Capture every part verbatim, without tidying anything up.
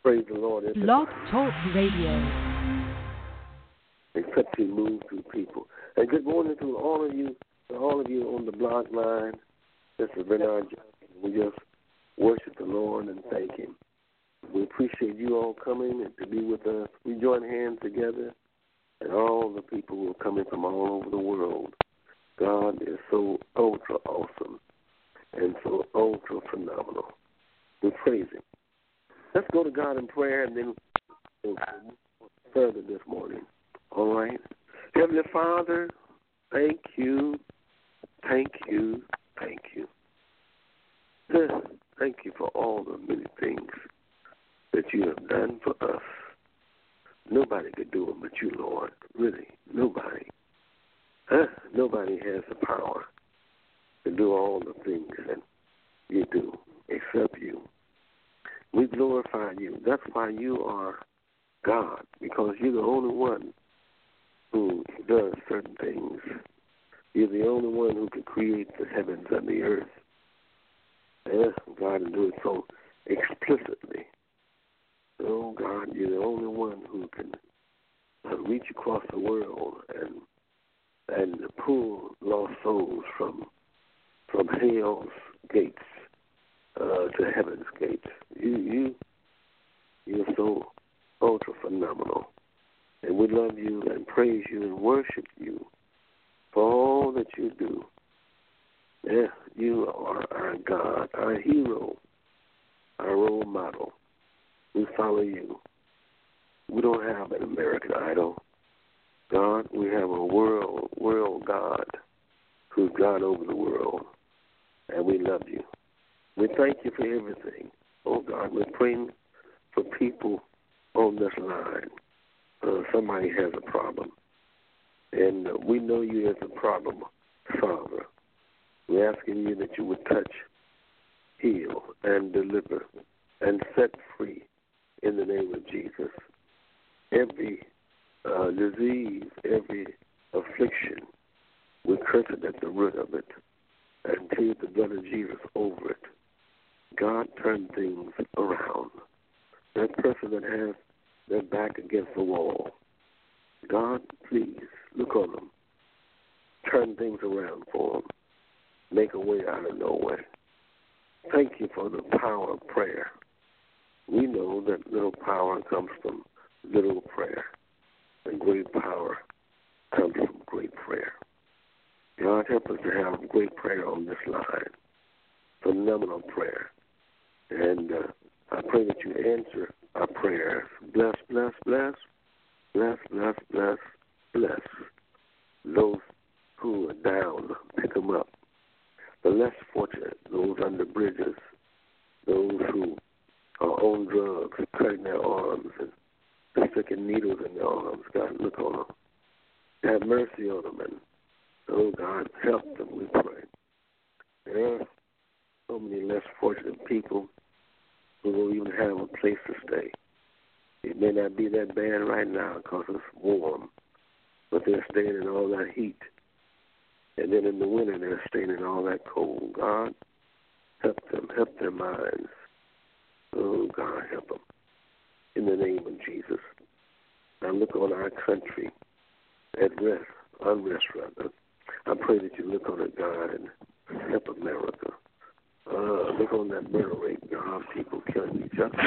Praise the Lord. Blog Talk Radio. Except He moves through people. And good morning to all of you, to all of you on the blog line. This is Bernard. We just worship the Lord and thank Him. We appreciate you all coming and to be with us. We join hands together, and all the people who are coming from all over the world. God is so ultra awesome and so ultra phenomenal. We praise Him. Let's go to God in prayer, and then we'll go further this morning. All right? Heavenly Father, thank you, thank you, thank you. Thank you for all the many things that you have done for us. Nobody could do it but you, Lord. Really, nobody. Huh? Nobody has the power to do all the things that you do except you. We glorify you. That's why you are God, because you're the only one who does certain things. You're the only one who can create the heavens and the earth. Yes, God, and do it so explicitly. Oh, God, you're the only one who can uh, reach across the world and and pull lost souls from from hell's gates uh, to heaven's gates. You, you, you're so ultra phenomenal. And we love you and praise you and worship you for all that you do. Yeah, you are our God, our hero, our role model. We follow you. We don't have an American Idol. God, we have a world, world God who's God over the world, and we love you. We thank you for everything. Oh, God, we're praying for people on this line. Uh, somebody has a problem, and uh, we know you as a problem solver. We're asking you that you would touch, heal, and deliver, and set free in the name of Jesus. Every uh, disease, every affliction, we curse it at the root of it and plead the blood of Jesus over it. God, turn things around. That person that has their back against the wall, God, please look on them. Turn things around for them. Make a way out of no way. Thank you for the power of prayer. We know that little power comes from little prayer, and great power comes from great prayer. God, help us to have great prayer on this line, phenomenal prayer. And uh, I pray that you answer our prayers. Bless, bless, bless, bless, bless, bless, bless. Those who are down, pick them up. The less fortunate, those under bridges, those who are on drugs, cutting their arms and sticking needles in their arms. God, look on them. Have mercy on them. And, oh, God, help them, we pray. There are so many less fortunate people who don't even have a place to stay. It may not be that bad right now because it's warm, but they're staying in all that heat. And then in the winter, they're staying in all that cold. God, help them, help their minds. Oh, God, help them. In the name of Jesus. Now look on our country at rest, unrest rather. I pray that you look on it, God, and help America. Uh, look on that murder rate, God, people killing each other.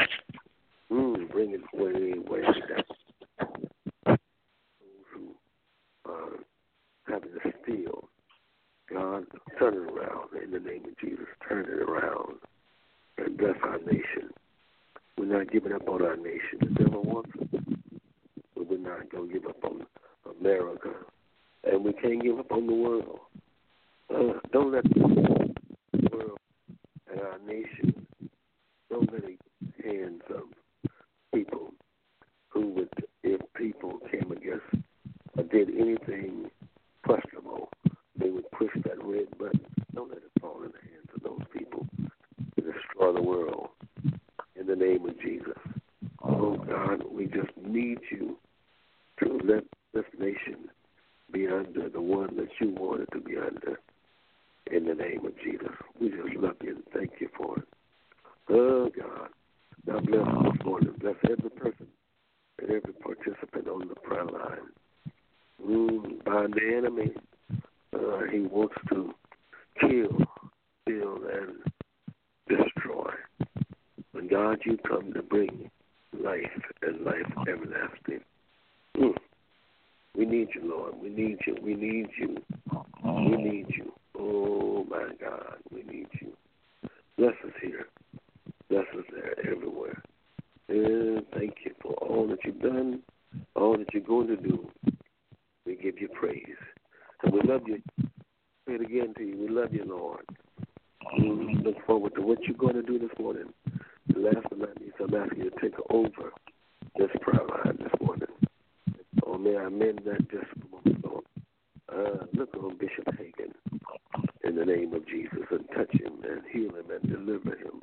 Mm, bring it way, way down. Those who are having to steal, God, turn it around in the name of Jesus. Turn it around and bless our nation. We're not giving up on our nation. The devil wants it, but we're not going to give up on America. And we can't give up on the world. Uh, don't let the world and our nation, don't let it hands of people who would, if people came against or did anything questionable, they would push that red button. Don't let it fall in the hands of those people to destroy the world. In the name of Jesus. Oh, God, we just need you to let this nation be under the one that you wanted to be under. In the name of Jesus. We just love you and thank you for it. Oh, God, God bless you this morning. Bless every person and every participant on the prayer line. Mm, by the enemy, uh, he wants to kill, steal, and destroy. But God, you come to bring life and life everlasting. Mm. We need you, Lord. We need you. We need you. We need you. Oh, my God, we need you. Bless us here. Bless us there, everywhere. And thank you for all that you've done, all that you're going to do. We give you praise. And we love you. Say it again to you. We love you, Lord. We look forward to what you're going to do this morning. And last but not least, I'm asking you to take over this prayer line this morning. Oh, may I amend that just a moment, Lord. Uh, look on Bishop Hagan in the name of Jesus and touch him and heal him and deliver him.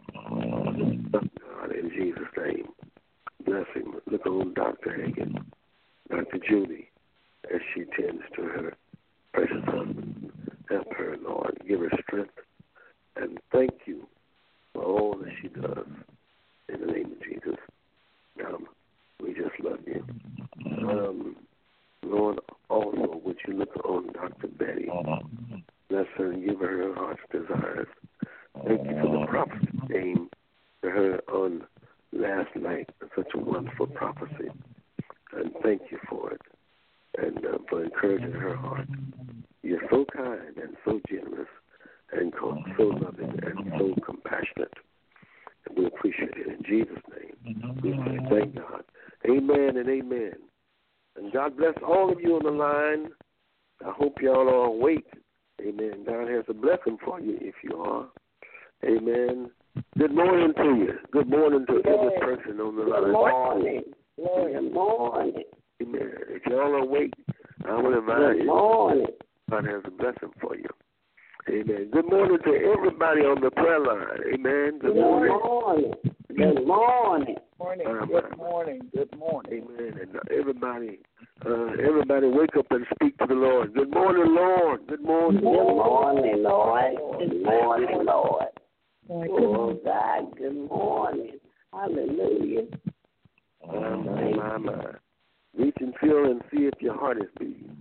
God, in Jesus' name, bless him. Look on Doctor Hagan, Doctor Judy, as she tends to her precious husband. Help her, Lord. Give her strength. And thank you for all that she does. In the name of Jesus. Um, we just love you. Um, Lord, also, would you look on Doctor Betty? Bless her and give her her heart's desires. Thank you for the prophecy came to her on last night. Such a wonderful prophecy. And thank you for it. And uh, for encouraging her heart. You're so kind and so generous and so loving and so compassionate. And we appreciate it. In Jesus' name, we say thank God. Amen and amen. And God bless all of you on the line. I hope y'all are awake. Amen. God has a blessing for you if you are. Amen. Good morning to you. Good morning to every person on the line. Good morning. Good morning. Amen. If y'all are awake, I will invite you. Good morning. God has a blessing for you. Amen. Good morning to everybody on the prayer line. Amen. Good, Good morning. morning. Good morning. Morning. Um, Good morning. Good morning. Amen. And uh, everybody, uh, everybody, wake up and speak to the Lord. Good morning, Lord. Good morning. Good morning, Lord. Good morning, Lord. Oh, God, good morning. Hallelujah. My, my, my, my. Reach and feel and see if your heart is beating.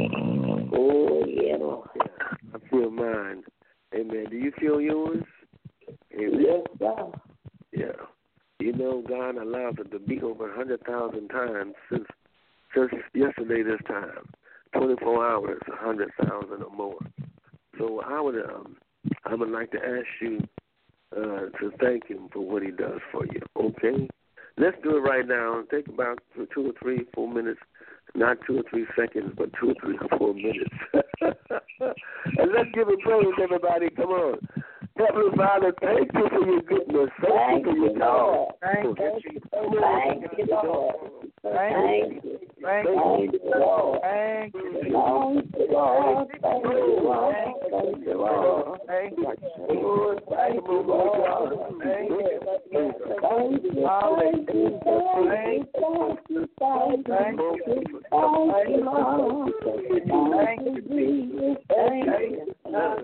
Oh, yeah, Lord. I feel mine. Amen. Do you feel yours? Amen. Yes, sir. Yeah. You know, God allowed it to beat over one hundred thousand times since, since yesterday this time. twenty-four hours, one hundred thousand or more. So I would, um, I would like to ask you uh, to thank him for what he does for you, okay? Let's do it right now. Take about two or three, four minutes. Not two or three seconds, but two or three or four minutes. And let's give him praise, everybody. Come on. Heavenly Father, thank you for your goodness. Thank, Thank you for your you, Lord. Thank you. Thank you, Lord. Thank you. Thank Thank you. you, Lord. Thank you. Thank you, Lord. Thank you, Lord. Thank you, Lord. Thank you. Oh, thank you, Lord. Thank you. Thank you, thank you, thank you, thank you, thank you, thank you, thank you, Lord. Thank you, Jesus. Thank you.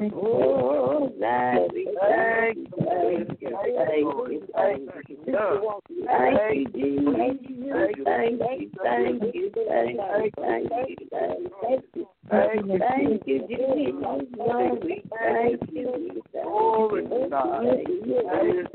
Oh, daddy, thank you, thank you, thank you, thank you. Thank you, Jesus. Thank you, thank you, thank you, thank you, thank you. Thank you, Jesus. Glory, thank you. Glory to God. Thank you,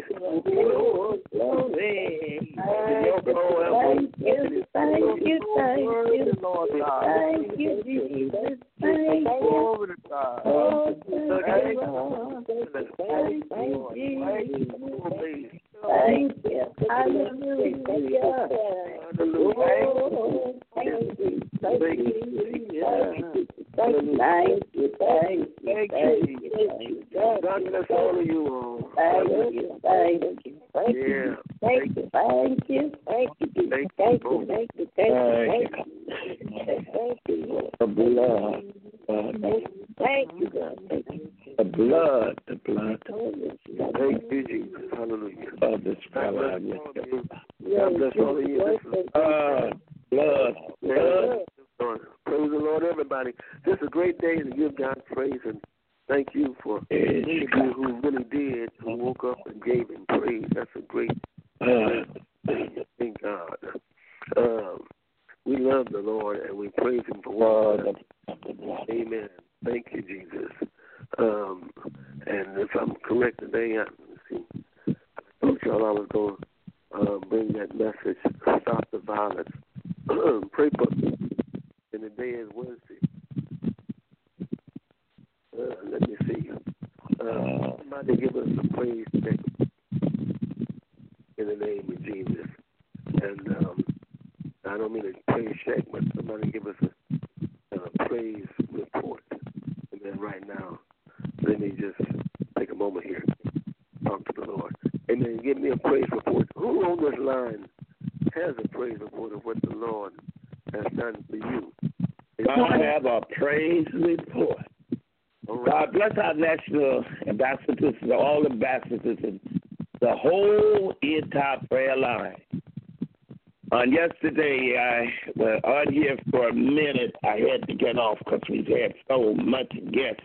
oh, glory. Thank you, thank you, thank you. Lord God. Thank you, Jesus. Thank you. Glory to God. Oh, thank you, Lord. Thank you, Jesus. Thank you. Hallelujah. Oh, thank you. Thank you. Thank you. Thank you. Thank you. Thank you. God bless all of you all. Thank you. Thank you. Thank you. Yeah. Thank you. Thank you. Thank you. Thank Thank you. you. Thank you. Thank you. Thank you. The blood. Thank you, God. Thank you. The blood. The blood Thank you, Jesus. Hallelujah. of this God bless prayer. all of you. God bless all of you. This is Blood. Blood. Blood. Praise the Lord, everybody. This is a great day to give God praise and Thank you for Yes, many of you who really did, who woke up and gave him praise. That's a great uh, thing. Thank God. Um, we love the Lord and we praise him for what he does. Amen. Thank you, Jesus. Um, and if I'm correct today, I, see, I told y'all I was going to uh, bring that message, Stop the Violence. Pray for and the day is Wednesday. Uh, let me see. Uh, somebody give us some praise today in the name of Jesus. And um, I don't mean a praise check, but somebody give us a, a praise report. And then right now, let me just take a moment here, talk to the Lord. Amen. Give me a praise report. Who on this line has a praise report of what the Lord has done for you? I have a praise report. Right. God bless our national ambassadors, all ambassadors, and the whole entire prayer line. On yesterday, I was on here for a minute. I had to get off because we've had so much guests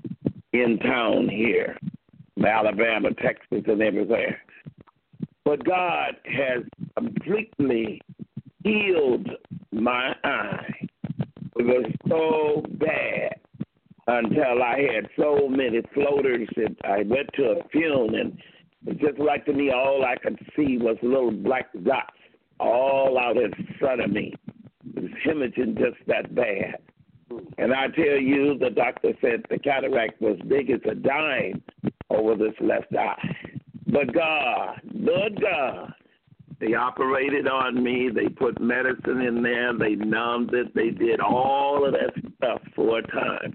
in town here, Alabama, Texas, and everywhere. But God has completely healed my eye. It was so bad until I had so many floaters that I went to a funeral, and it just like to me, all I could see was little black dots all out in front of me. It was hemorrhaging just that bad. And I tell you, the doctor said the cataract was big as a dime over this left eye. But God, but God, they operated on me. They put medicine in there. They numbed it. They did all of that stuff four times.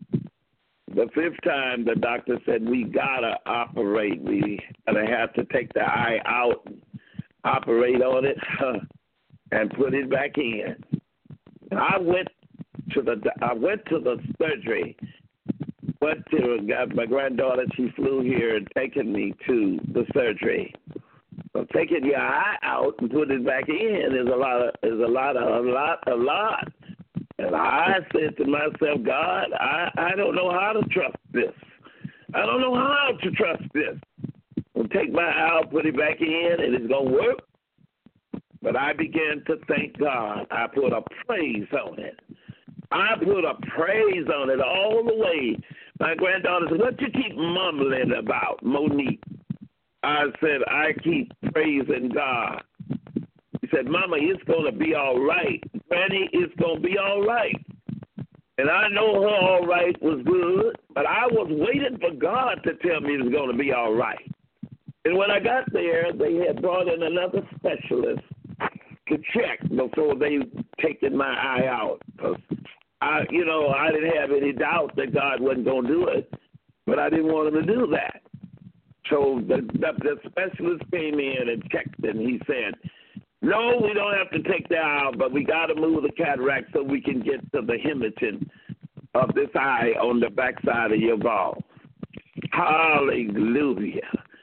The fifth time, the doctor said, we got to operate. We going to have to take the eye out, operate on it, and put it back in. I went to the I went to the surgery. Went to got my granddaughter. She flew here and taken me to the surgery. So taking your eye out and putting it back in is a lot of is a lot of a lot a lot. And I said to myself, God, I, I don't know how to trust this. I don't know how to trust this. I'll take my eye out, put it back in, and it's gonna work. But I began to thank God. I put a praise on it. I put a praise on it all the way. My granddaughter said, what you keep mumbling about, Monique? I said, I keep praising God. He said, Mama, it's going to be all right. Granny, it's going to be all right. And I know her all right was good, but I was waiting for God to tell me it was going to be all right. And when I got there, they had brought in another specialist to check before they taken my eye out. Because I, you know, I didn't have any doubt that God wasn't going to do it, but I didn't want him to do that. So the, the, the specialist came in and checked, and he said, no, we don't have to take the eye out, but we got to move the cataract so we can get to the hemorrhaging of this eye on the backside of your ball. Hallelujah.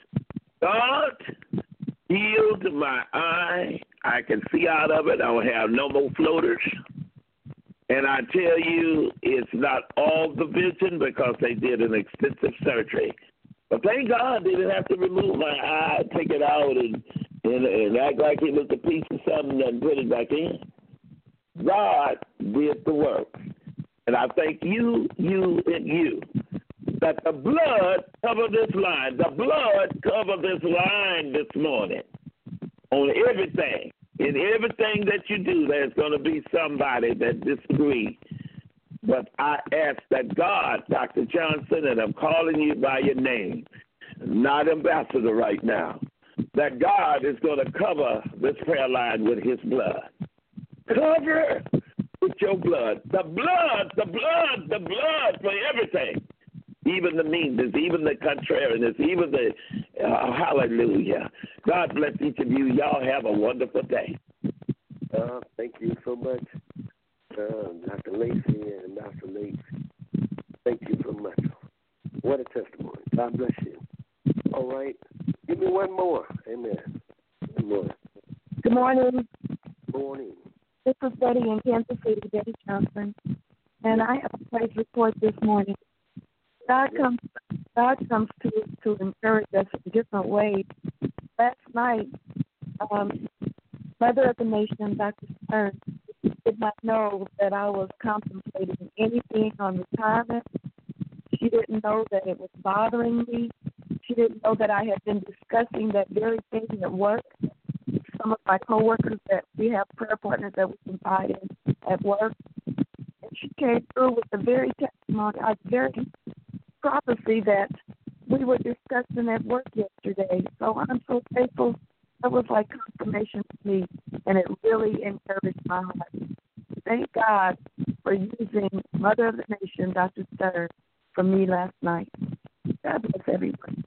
God healed my eye. I can see out of it. I don't have no more floaters. And I tell you, it's not all the vision because they did an extensive surgery. But thank God they didn't have to remove my eye, take it out, and, and, and act like it was a piece of something and put it back in. God did the work. And I thank you, you, and you that the blood covered this line. The blood covered this line this morning on everything. In everything that you do, there's going to be somebody that disagrees. But I ask that God, Doctor Johnson, and I'm calling you by your name, not ambassador right now, that God is going to cover this prayer line with his blood. Cover with your blood. The blood, the blood, the blood for everything. Even the meanness, even the contrariness, even the, uh, hallelujah. God bless each of you. Y'all have a wonderful day. Uh, thank you so much, uh, Doctor Lacey and Doctor Lace. Thank you so much. What a testimony. God bless you. All right. Give me one more. Amen. One more. Good morning. Good morning. This is Betty in Kansas City, Betty Johnson. And I have a praise report this morning. God comes, God comes to to encourage us in different ways. Last night, um, Mother of the Nation, Doctor Stern, did not know that I was contemplating anything on retirement. She didn't know that it was bothering me. She didn't know that I had been discussing that very thing at work. Some of my coworkers that we have prayer partners that we confide in at work. And she came through with the very testimony, a very prophecy that we were discussing at work yesterday. So I'm so thankful. It was like confirmation to me, and it really encouraged my heart. Thank God for using Mother of the Nation, Doctor Stern, for me last night. God bless everyone.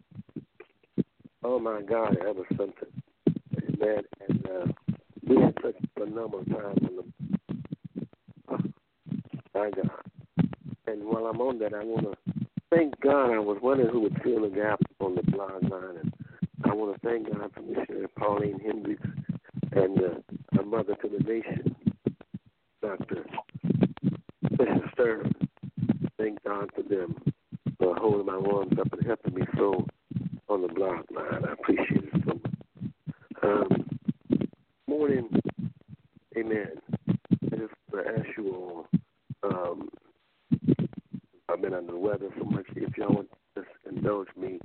Oh, my God, that was something. Amen. And uh, we had such a phenomenal time on the, oh, my God. And while I'm on that, I want to thank God. I was wondering who would fill the gap on the blog line. And I want to thank God for Missionary Pauline Hendricks and uh, our Mother to the Nation, Doctor Bishop Stern. Thank God for them for holding my arms up and helping me so on the blog line. I appreciate it so much. Um, morning, amen. I just want to ask you all, um, I've been under the weather so much. If y'all would just indulge me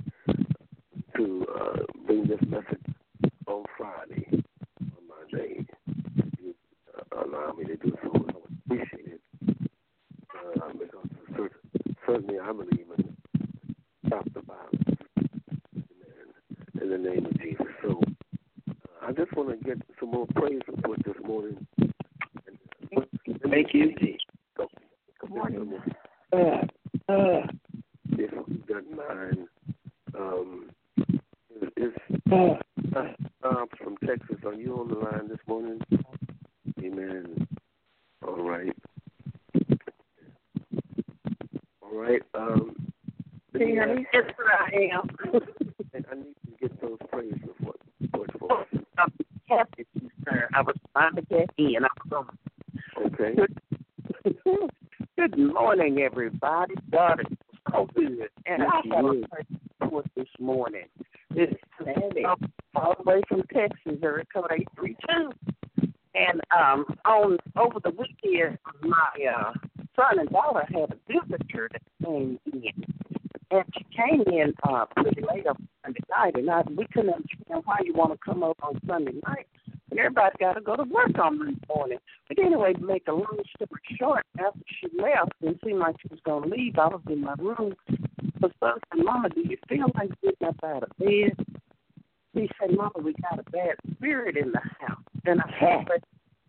to uh, bring this message on Friday on my day, if you uh, allow me to do so, I would appreciate it. Uh, because certainly, certainly I believe in stop the violence. Amen. In the name of Jesus. So uh, I just want to get some more praise report this morning. And, uh, Thank you, Jesus. Good morning. Uh, uh, If you got mine, um, is, is uh, uh, Bob from Texas, are you on the line this morning? Amen. All right. All right. Um, Can you hear me? Yes, sir, I am. I need to get those praise reports reports for us. I'm happy to, sir. I was trying to get in. I was Okay. Good, good morning, everybody. God is so good. And I have a praise report this morning. It's Sandy, all the way from Texas, area code eight three two. And um, on over the weekend, my uh, son and daughter had a visitor that came in. And she came in uh, pretty late on Sunday night, and I, we couldn't understand why you want to come over on Sunday night. And everybody got to go to work on Monday morning. But anyway, to make a long story short, after she left, it seemed like she was going to leave. I was in my room. So son said, Mama, do you feel like getting up out of bed? He said, Mama, we got a bad spirit in the house. And I said,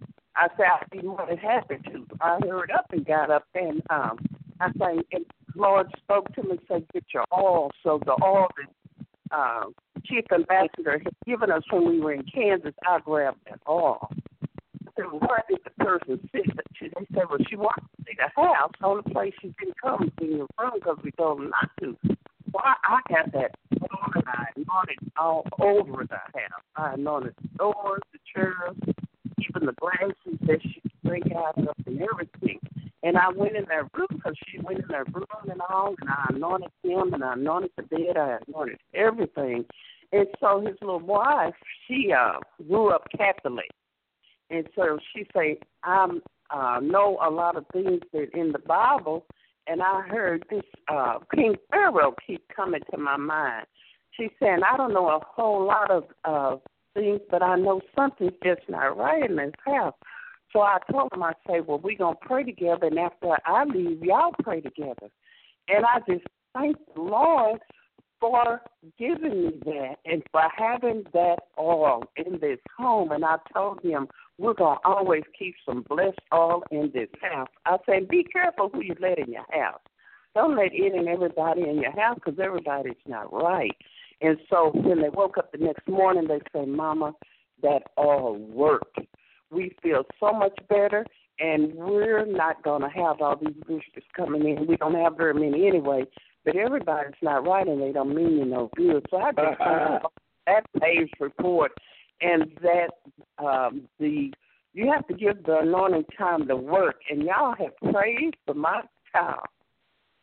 I said, I'd be more than happy to. I hurried up and got up, and um, I said, and the Lord spoke to me and said, get your oil. So the oil that uh, Chief Ambassador had given us when we were in Kansas, I grabbed that oil. I said, well, where did the person sit? She, they said, well, she wants to see the house. The only place she didn't come was in your room because we told her not to. Well, I, I got that oil, and I anointed all over the house. I anointed the doors, the chairs, even the glasses that she drink out of and everything. And I went in their room because she went in their room and all, and I anointed him, and I anointed the bed, I anointed everything. And so his little wife, she uh, grew up Catholic. And so she said, I uh, know a lot of things that in the Bible, and I heard this uh, King Pharaoh keep coming to my mind. She said, I don't know a whole lot of uh, things, but I know something's just not right in this house. So I told him, I said, well, we're going to pray together, and after I leave, y'all pray together. And I just thank the Lord for giving me that and for having that oil in this home. And I told him, we're going to always keep some blessed oil in this house. I said, be careful who you let in your house. Don't let any and everybody in your house because everybody's not right. And so when they woke up the next morning, they said, Mama, that oil worked. We feel so much better, and we're not going to have all these visitors coming in. We don't have very many anyway, but everybody's not right, and they don't mean you no good. So I just uh, that page report, and that um, the you have to give the anointing time to work, and y'all have prayed for my child.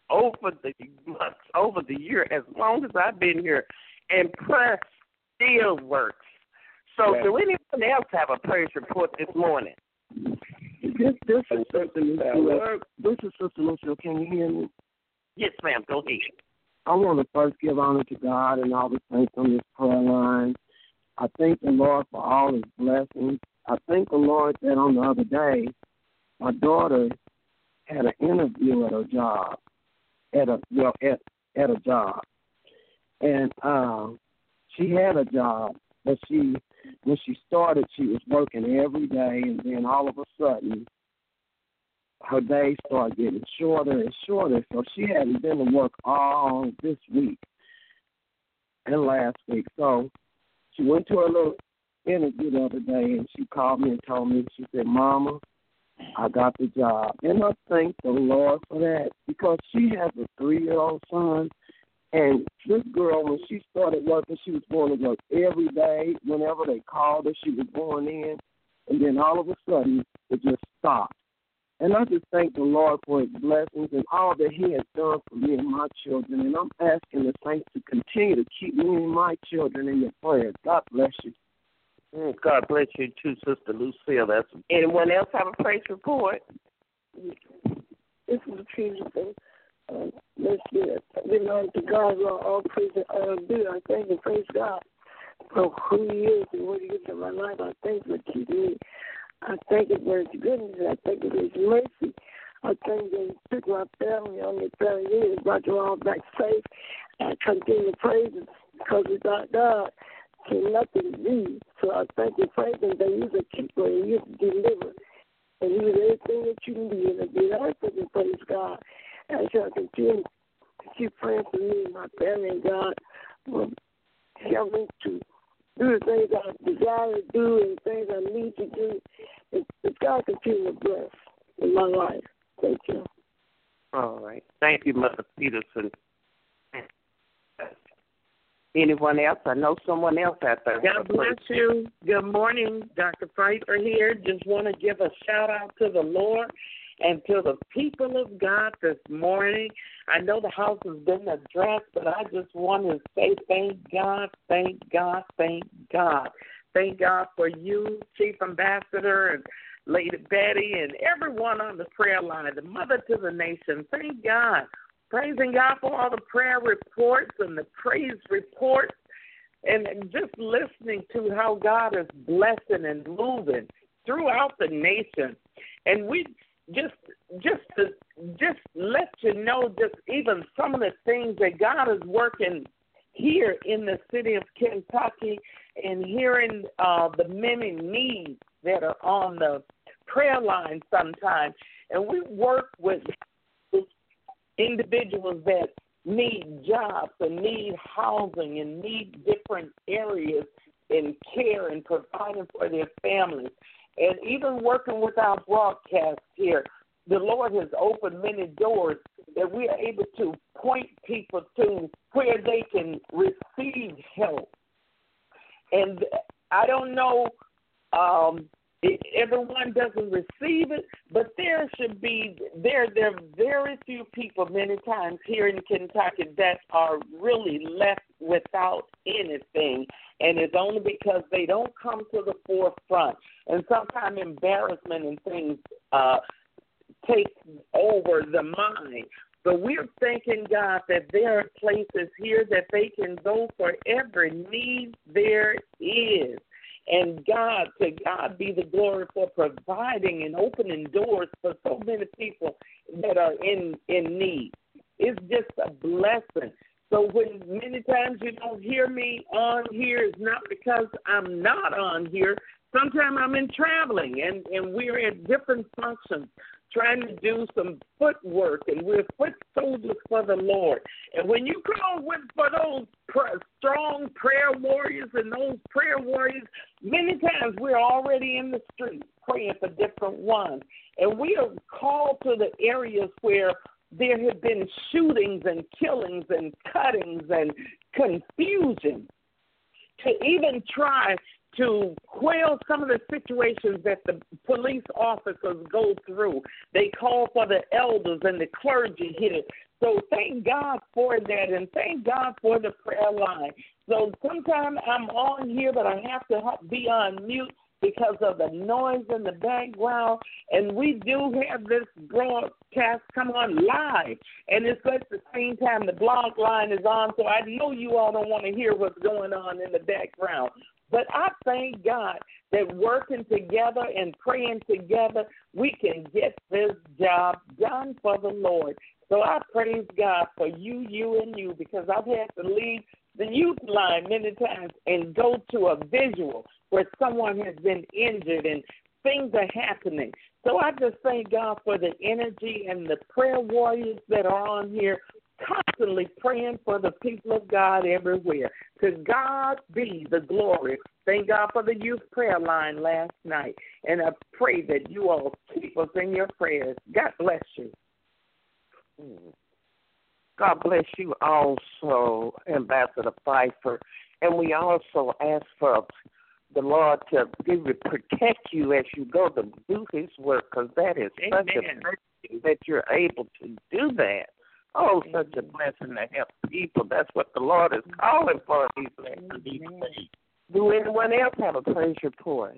over the months, over the year, as long as I've been here, and prayer still works. So, Yes. do anyone else have a praise report this morning? This, this is Sister Lucille. This is Sister Lucille. Can you hear me? Yes, ma'am. Go ahead. I want to first give honor to God and all the saints on this prayer line. I thank the Lord for all his blessings. I thank the Lord that on the other day, my daughter had an interview at her job, at a well, at, at a job. And uh, she had a job, but she, when she started, she was working every day, and then all of a sudden, her days started getting shorter and shorter, so she hadn't been to work all this week and last week. So she went to her little interview the other day, and she called me and told me, she said, Mama, I got the job. And I thank the Lord for that, because she has a three-year-old son, and this girl, when she started working, she was going to work every day. Whenever they called her, she was going in, and then all of a sudden, it just stopped. And I just thank the Lord for his blessings and all that he has done for me and my children. And I'm asking the saints to continue to keep me and my children in your prayers. God bless you. God bless you too, Sister Lucille. That's, anyone else have a praise report? This is a praise report. Uh, let's get it. Belong to God, Lord, all praise and honor due. I thank and praise God for who he is and what he is in my life. I thank you for keeping me. I thank you for his goodness. I thank you for his mercy. I thank you that he took my family on their family years, brought you all back safe. I continue to praise him because without God, can nothing be. So I thank you, praise him that he's a keeper and he's a deliverer. And he's everything that you need. And again, I thank you, praise God. I shall continue to keep praying for me and my family, and God will help me to do the things I desire to do and things I need to do. And, and God continue to bless in my life. Thank you. All right. Thank you, Mother Peterson. Anyone else? I know someone else out there. God bless you. Good morning. Doctor Pfeiffer here. Just want to give a shout-out to the Lord and to the people of God this morning. I know the house has been addressed, but I just want to say thank God, thank God, thank God. Thank God for you, Chief Ambassador, and Lady Betty, and everyone on the prayer line, the mother to the nation. Thank God. Praising God for all the prayer reports and the praise reports, and just listening to how God is blessing and moving throughout the nation. And we Just, just to just let you know, just even some of the things that God is working here in the city of Kentucky, and hearing uh, the many needs that are on the prayer line sometimes. And we work with individuals that need jobs and need housing and need different areas in care and providing for their families. And even working with our broadcast here, the Lord has opened many doors that we are able to point people to where they can receive help. And I don't know um, if everyone doesn't receive it, but there should be, there, there are very few people many times here in Kentucky that are really left without anything. And it's only because they don't come to the forefront. And sometimes embarrassment and things uh, take over the mind. But we're thanking God that there are places here that they can go for every need there is. And God, to God be the glory for providing and opening doors for so many people that are in, in need. It's just a blessing. So when many times you don't hear me on here, it's not because I'm not on here. Sometimes I'm in traveling, and, and we're at different functions trying to do some footwork, and we're foot soldiers for the Lord. And when you call with, for those pr- strong prayer warriors and those prayer warriors, many times we're already in the street praying for different ones. And we are called to the areas where there have been shootings and killings and cuttings and confusion, to even try to quell some of the situations that the police officers go through. They call for the elders and the clergy here So thank God for that, and thank God for the prayer line. So sometimes I'm on here, but I have to be on mute because of the noise in the background. And we do have this broadcast come on live, and it's at the same time the blog line is on, so I know you all don't want to hear what's going on in the background. But I thank God that working together and praying together, we can get this job done for the Lord. So I praise God for you, you, and you, because I've had to leave the youth line many times and go to a visual where someone has been injured and things are happening. So I just thank God for the energy and the prayer warriors that are on here, constantly praying for the people of God everywhere. To God be the glory. Thank God for the youth prayer line last night. And I pray that you all keep us in your prayers. God bless you. God bless you also, Ambassador Pfeiffer. And we also ask for the Lord to give you, protect you as you go to do his work, because that is Amen. such a blessing that you're able to do that. Oh, such a blessing to help people. That's what the Lord is calling for these days. Do anyone else have a praise report?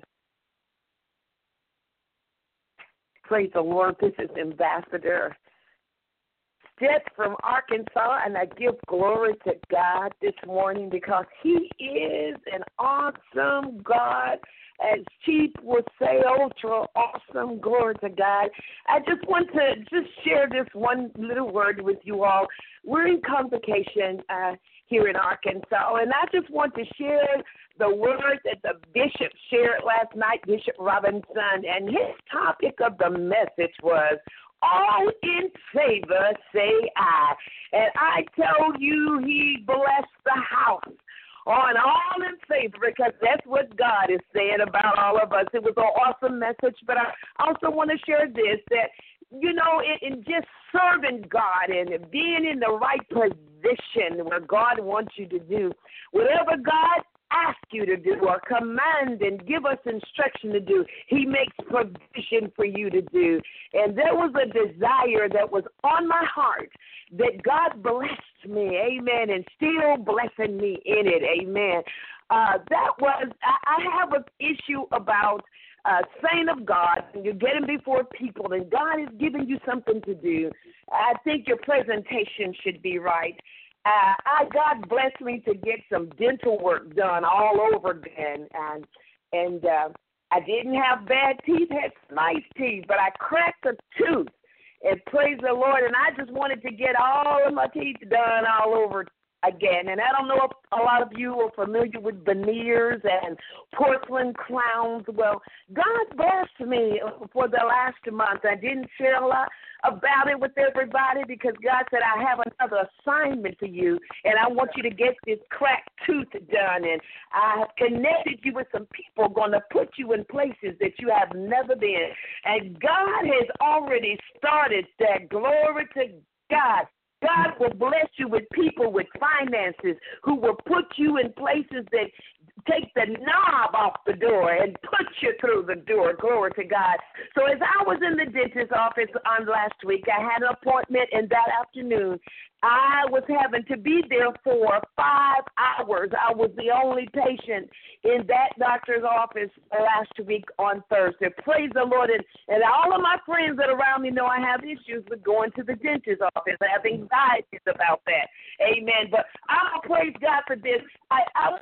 Praise the Lord. This is Ambassador Stitz from Arkansas, and I give glory to God this morning because he is an awesome God. As Chief would say, ultra awesome. Glory to God. I just want to just share this one little word with you all. We're in convocation uh, here in Arkansas, and I just want to share the word that the bishop shared last night, Bishop Robinson, and his topic of the message was, all in favor, say aye. And I tell you, he blessed the house on all in favor, because that's what God is saying about all of us. It was an awesome message, but I also want to share this, that, you know, in, in just serving God and being in the right position where God wants you to do, whatever God ask you to do or command and give us instruction to do, he makes provision for you to do. And there was a desire that was on my heart that God blessed me, amen, and still blessing me in it, amen. Uh, that was, I, I have an issue about uh, saying of God, and you're getting before people, and God is giving you something to do. I think your presentation should be right. Uh, I God blessed me to get some dental work done all over again, and and uh, I didn't have bad teeth, had nice teeth, but I cracked a tooth, and praise the Lord, and I just wanted to get all of my teeth done all over again. And I don't know if a lot of you are familiar with veneers and porcelain crowns. Well, God blessed me for the last month. I didn't share a lot about it with everybody because God said, I have another assignment for you, and I want you to get this cracked tooth done. And I have connected you with some people going to put you in places that you have never been. And God has already started that. Glory to God. God will bless you with people with finances who will put you in places that take the knob off the door and put you through the door. Glory to God. So as I was in the dentist's office on last week, I had an appointment, and that afternoon I was having to be there for five hours. I was the only patient in that doctor's office last week on Thursday. Praise the Lord. And, and all of my friends that are around me know I have issues with going to the dentist's office. I have anxieties about that. Amen. But I'm going to praise God for this. I, I